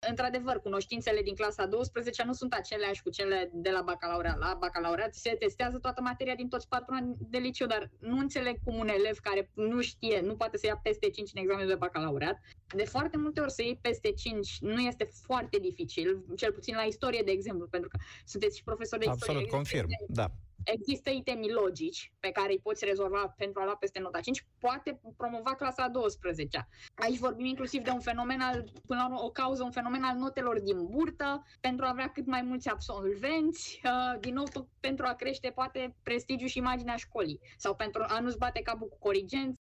într-adevăr, cunoștințele din clasa 12 nu sunt aceleași cu cele de la bacalaureat. La bacalaureat se testează toată materia din toți 4 ani de liceu, dar nu înțeleg cum un elev care nu știe, nu poate să ia peste 5 în examenul de bacalaureat. De foarte multe ori să iei peste 5 nu este foarte dificil, cel puțin la istorie, de exemplu, pentru că sunteți și profesori de istorie. Absolut, confirm, da. Există itemi logici pe care îi poți rezolva pentru a lua peste nota 5, poate promova clasa a 12-a. Aici vorbim inclusiv de un fenomen până la urmă, o cauză, un fenomen al notelor din burtă, pentru a avea cât mai mulți absolvenți, din nou pentru a crește poate prestigiul și imaginea școlii, sau pentru a nu-ți bate capul cu corigenți,